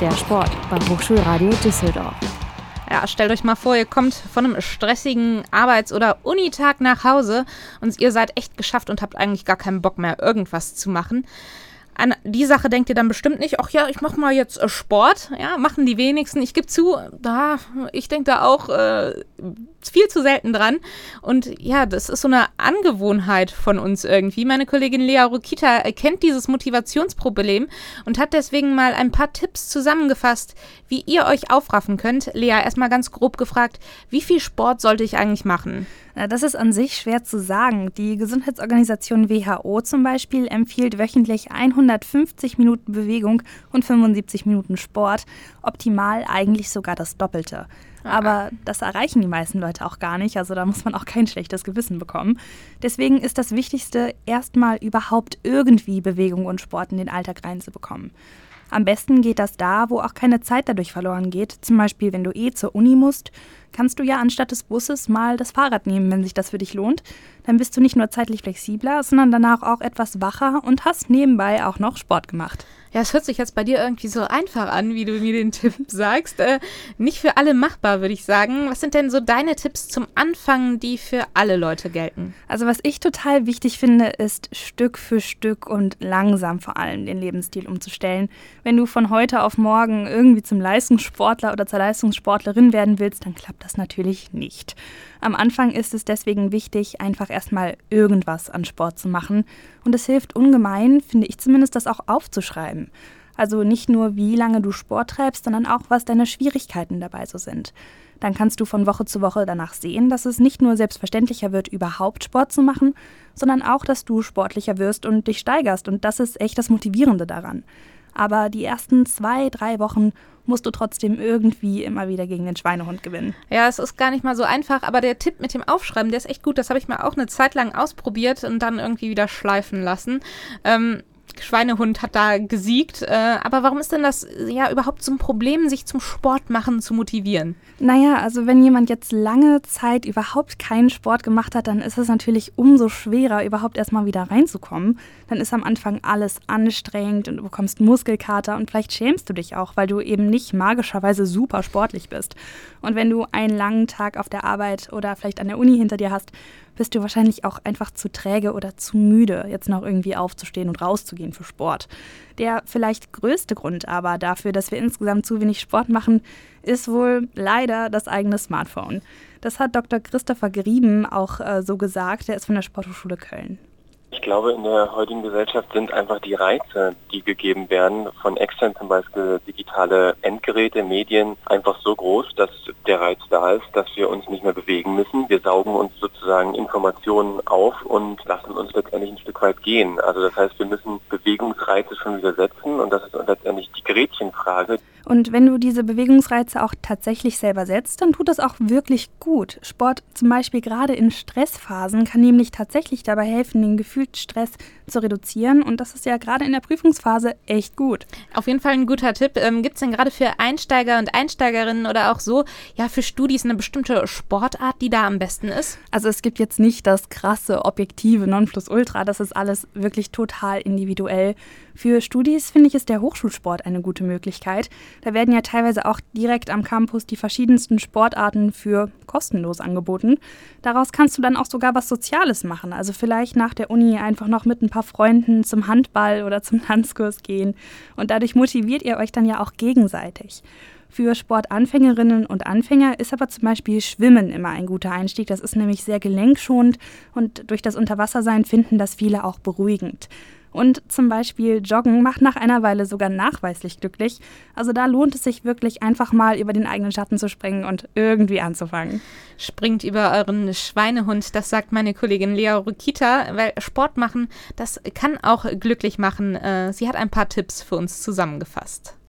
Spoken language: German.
Der Sport bei Hochschulradio Düsseldorf. Ja, stellt euch mal vor, ihr kommt von einem stressigen Arbeits- oder Unitag nach Hause und ihr seid echt geschafft und habt eigentlich gar keinen Bock mehr, irgendwas zu machen. An die Sache denkt ihr dann bestimmt nicht, ach ja, ich mach mal jetzt Sport. Ja, machen die wenigsten. Ich gebe zu, ich denke da auch viel zu selten dran. Und ja, das ist so eine Angewohnheit von uns irgendwie. Meine Kollegin Lea Rokita kennt dieses Motivationsproblem und hat deswegen mal ein paar Tipps zusammengefasst, wie ihr euch aufraffen könnt. Lea, erstmal ganz grob gefragt, wie viel Sport sollte ich eigentlich machen? Das ist an sich schwer zu sagen. Die Gesundheitsorganisation WHO zum Beispiel empfiehlt wöchentlich 150 Minuten Bewegung und 75 Minuten Sport. Optimal eigentlich sogar das Doppelte. Aber das erreichen die meisten Leute auch gar nicht, also da muss man auch kein schlechtes Gewissen bekommen. Deswegen ist das Wichtigste, erstmal überhaupt irgendwie Bewegung und Sport in den Alltag reinzubekommen. Am besten geht das da, wo auch keine Zeit dadurch verloren geht. Zum Beispiel, wenn du zur Uni musst, kannst du ja anstatt des Busses mal das Fahrrad nehmen, wenn sich das für dich lohnt. Dann bist du nicht nur zeitlich flexibler, sondern danach auch etwas wacher und hast nebenbei auch noch Sport gemacht. Ja, es hört sich jetzt bei dir irgendwie so einfach an, wie du mir den Tipp sagst. Nicht für alle machbar, würde ich sagen. Was sind denn so deine Tipps zum Anfang, die für alle Leute gelten? Also was ich total wichtig finde, ist Stück für Stück und langsam vor allem den Lebensstil umzustellen. Wenn du von heute auf morgen irgendwie zum Leistungssportler oder zur Leistungssportlerin werden willst, dann klappt das natürlich nicht. Am Anfang ist es deswegen wichtig, einfach erstmal irgendwas an Sport zu machen. Und es hilft ungemein, finde ich zumindest, das auch aufzuschreiben. Also nicht nur, wie lange du Sport treibst, sondern auch, was deine Schwierigkeiten dabei so sind. Dann kannst du von Woche zu Woche danach sehen, dass es nicht nur selbstverständlicher wird, überhaupt Sport zu machen, sondern auch, dass du sportlicher wirst und dich steigerst. Und das ist echt das Motivierende daran. Aber die ersten 2-3 Wochen musst du trotzdem irgendwie immer wieder gegen den Schweinehund gewinnen. Ja, es ist gar nicht mal so einfach, aber der Tipp mit dem Aufschreiben, der ist echt gut. Das habe ich mal auch eine Zeit lang ausprobiert und dann irgendwie wieder schleifen lassen. Schweinehund hat da gesiegt. Aber warum ist denn das ja überhaupt so ein Problem, sich zum Sport machen zu motivieren? Naja, also wenn jemand jetzt lange Zeit überhaupt keinen Sport gemacht hat, dann ist es natürlich umso schwerer, überhaupt erstmal wieder reinzukommen. Dann ist am Anfang alles anstrengend und du bekommst Muskelkater und vielleicht schämst du dich auch, weil du eben nicht magischerweise super sportlich bist. Und wenn du einen langen Tag auf der Arbeit oder vielleicht an der Uni hinter dir hast, bist du wahrscheinlich auch einfach zu träge oder zu müde, jetzt noch irgendwie aufzustehen und rauszugehen für Sport. Der vielleicht größte Grund aber dafür, dass wir insgesamt zu wenig Sport machen, ist wohl leider das eigene Smartphone. Das hat Dr. Christopher Grieben auch so gesagt, der ist von der Sporthochschule Köln. Ich glaube, in der heutigen Gesellschaft sind einfach die Reize, die gegeben werden, von extern zum Beispiel digitale Endgeräte, Medien, einfach so groß, dass der Reiz da ist, dass wir uns nicht mehr bewegen müssen. Wir saugen uns sozusagen Informationen auf und lassen uns letztendlich ein Stück weit gehen. Also das heißt, wir müssen Bewegungsreize schon wieder setzen und das ist letztendlich die Gretchenfrage. Und wenn du diese Bewegungsreize auch tatsächlich selber setzt, dann tut das auch wirklich gut. Sport zum Beispiel gerade in Stressphasen kann nämlich tatsächlich dabei helfen, den gefühlten Stress zu reduzieren. Und das ist ja gerade in der Prüfungsphase echt gut. Auf jeden Fall ein guter Tipp. Gibt es denn gerade für Einsteiger und Einsteigerinnen oder auch so, ja, für Studis eine bestimmte Sportart, die da am besten ist? Also es gibt jetzt nicht das krasse, objektive Nonplusultra. Das ist alles wirklich total individuell. Für Studis finde ich, ist der Hochschulsport eine gute Möglichkeit. Da werden ja teilweise auch direkt am Campus die verschiedensten Sportarten für kostenlos angeboten. Daraus kannst du dann auch sogar was Soziales machen. Also vielleicht nach der Uni einfach noch mit ein paar Freunden zum Handball oder zum Tanzkurs gehen. Und dadurch motiviert ihr euch dann ja auch gegenseitig. Für Sportanfängerinnen und Anfänger ist aber zum Beispiel Schwimmen immer ein guter Einstieg. Das ist nämlich sehr gelenkschonend und durch das Unterwassersein finden das viele auch beruhigend. Und zum Beispiel Joggen macht nach einer Weile sogar nachweislich glücklich. Also da lohnt es sich wirklich einfach mal über den eigenen Schatten zu springen und irgendwie anzufangen. Springt über euren Schweinehund, das sagt meine Kollegin Lea Rokita, weil Sport machen, das kann auch glücklich machen. Sie hat ein paar Tipps für uns zusammengefasst.